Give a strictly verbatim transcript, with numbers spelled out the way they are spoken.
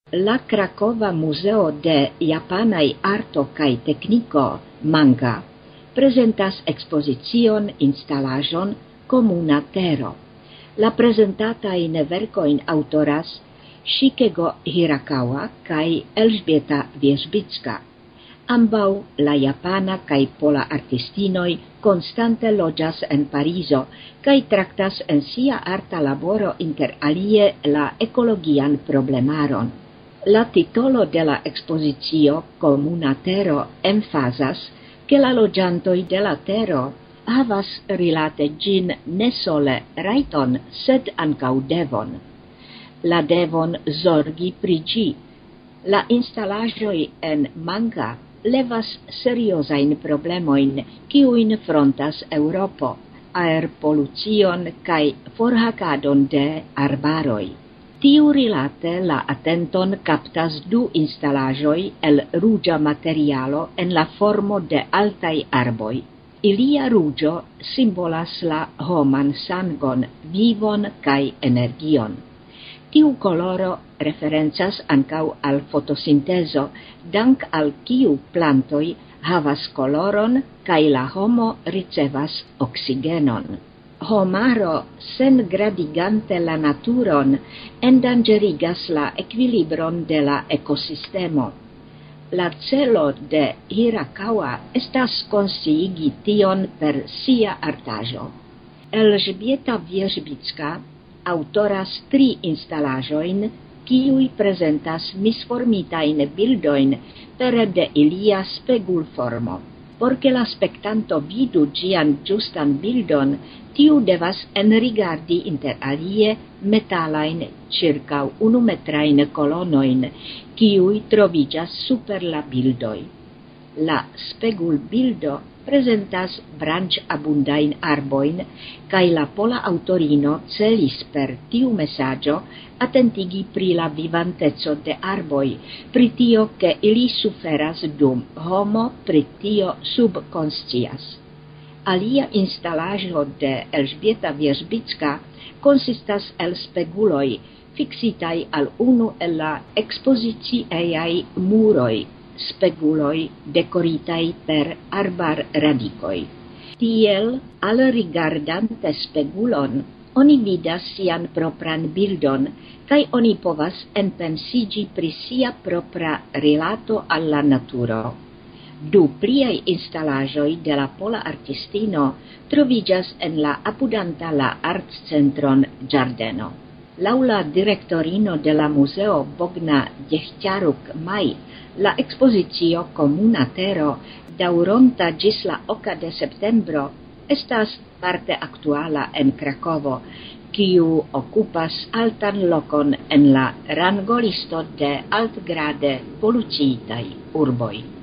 La Krakova Museo de Japanaj Arto kaj Tekniko Manga prezentas ekspozicion instalaĵon Komuna Tero. La prezentatajn verkojn aŭtoras Shikego Hirakawa kaj Elżbieta Wierzbicka. Ambaŭ la japana kaj pola artistinoj konstante loĝas en Parizo kaj traktas en sia arta laboro inter alie la ekologian problemaron. La titolo de la expozicio Komuna Tero emfazas ke la loĝantoj de la tero havas rilate ĝin ne sole rajton, sed ankaŭ devon. La devon zorgi pri ĝi. La instalaĵoj en Manga levas seriozajn problemojn, kiujn frontas Eŭropo, aerpolucion kaj forhakadon de arbaroj. Tiu rilate la atenton kaptas du instalaĵoj el ruĝa materialo en la formo de altaj arboj. Ilia ruĝo simbolas la homan sangon, vivon kaj energion. Tiu koloro referencas ankaŭ al fotosintezo, dank al kiu plantoj havas koloron kaj la homo ricevas oksigenon. Homaro sengradigante la naturon endanĝerigas la ekvilibron de la ekosistemo. La celo de Hirakawa estas konsciigi tion per sia artaĵo. Elżbieta Wierzbicka aŭtoras tri instalaĵojn, kiuj prezentas misformitajn bildojn pere de ilia spegulformo. Por ke la spektanto vidu ĝian ĝustan bildon, tiu devas enrigardi inter alie metalajn ĉirkaŭ unumetrajn kolonojn, kiuj troviĝas super la bildoj. La spegulbildo prezentas branĉabundajn arbojn, kaj la pola aŭtorino celis per tiu mesaĝo atentigi pri la vivanteco de arboj, pri tio ke ili suferas dum homo pri tio subkonscias. Alia instalaĵo de Elżbieta Wierzbicka konsistas el speguloj fiksitaj al unu el la ekspoziciejaj muroj, speguloj dekoritaj per arbarradikoj. Tiel, alrigardante spegulon, oni vidas sian propran bildon, kaj oni povas enpensiĝi pri sia propra rilato al la naturo. Du pliaj instalaĵoj de la pola artistino troviĝas en la apudanta la artcentron Ĝardeno. Laŭ la direktorino de la muzeo Bogna Jehťaruk-Maj, la ekspozicio Komuna Tero, daŭronta ĝis la oka de septembro, estas parte aktuala en Krakovo, kiu okupas altan lokon en la rangolisto de altgrade poluciitaj urboj.